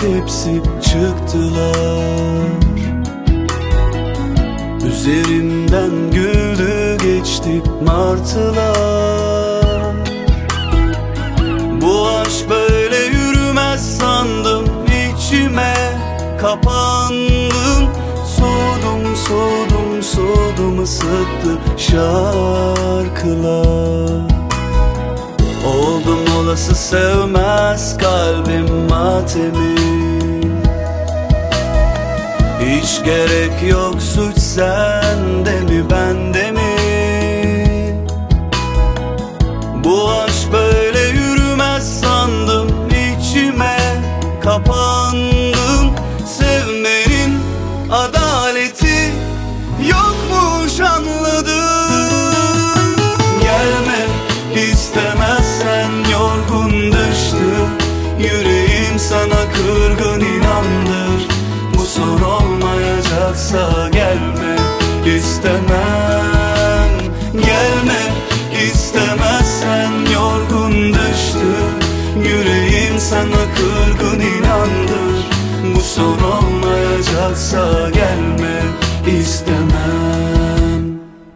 hepsi çıktılar. Üzerimden güldü geçti martılar. Bu aşk böyle yürümez sandım, içime kapandım. Soğudum, soğudum, soğudum, ısıttı şarkılar. Oldum olası sevmez kalbim matemi. Hiç gerek yok, suç sende mi bende mi? Bu aşk böyle yürümez sandım, içime kapandım. Sevmenin adaleti yokmuş anladım. Gelme istemezsen, yorgun düştü yüreğim, sana kırgın inandır. Bu son olmayacaksa gelme istemem. Gelme istemezsen, yorgun düştü yüreğim, sana kırgın inandır. Bu son olmayacaksa gelme istemem.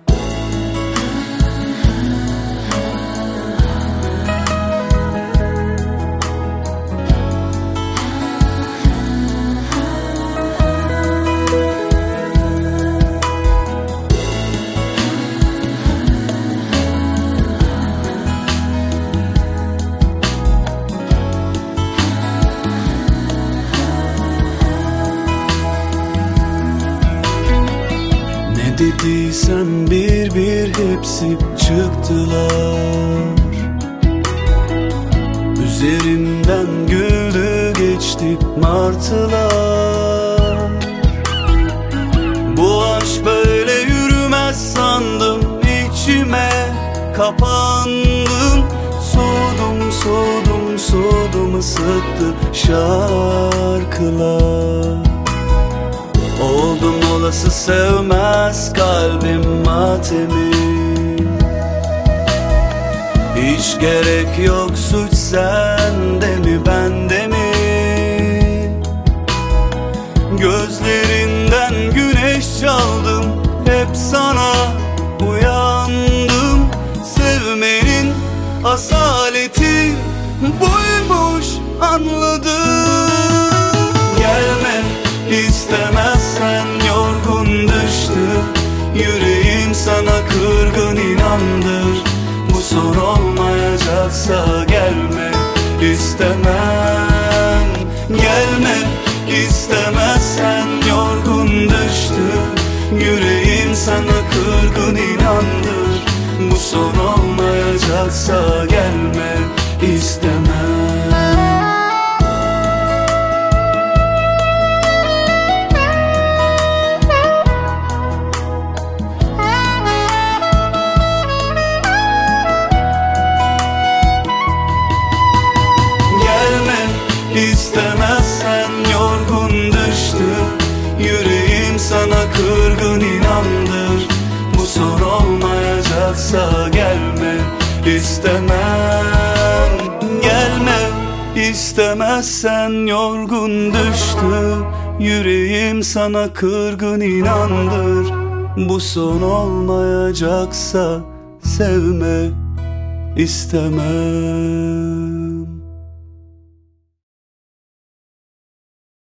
Dediysen bir bir hepsi çıktılar. Üzerimden güldü geçti martılar. Bu aşk böyle yürümez sandım, içime kapandım. Soğudum, soğudum, soğudum, ısıttı şarkılar. Oldum olası sevmez kalbim matemi. Hiç gerek yok, suç sende mi bende mi? Gözlerinden güneş çaldım, hep sana uyandım. Sevmenin asaleti buymuş anladım. Gelme istemezsen, yorgun düştü yüreğim, sana kırgın inandır. Bu son olmayacaksa gelme istemem. Gelme istemezsen, yorgun düştü yüreğim, sana kırgın inandır. Bu son olmayacaksa gelme istemem. İstemezsen, yorgun düştü yüreğim, sana kırgın inandır. Bu son olmayacaksa gelme istemem. Gelme istemezsen, yorgun düştü yüreğim, sana kırgın inandır. Bu son olmayacaksa sevme istemem.